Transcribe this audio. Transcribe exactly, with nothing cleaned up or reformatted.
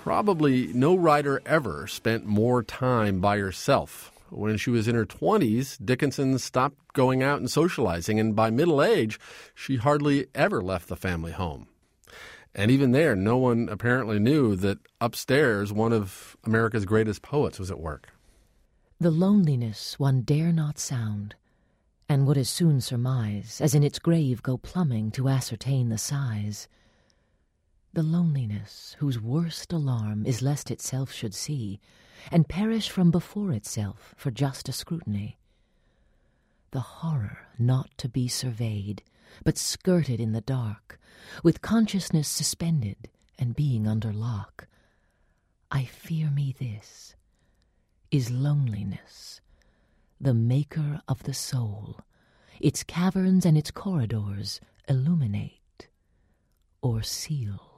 Probably no writer ever spent more time by herself. When she was in her twenties, Dickinson stopped going out and socializing, and by middle age, she hardly ever left the family home. And even there, no one apparently knew that upstairs, one of America's greatest poets was at work. The loneliness one dare not sound, and would as soon surmise as in its grave go plumbing to ascertain the size. The loneliness whose worst alarm is lest itself should see, and perish from before itself for just a scrutiny. The horror not to be surveyed, but skirted in the dark, with consciousness suspended and being under lock. I fear me this is loneliness, the maker of the soul, its caverns and its corridors illuminate or seal.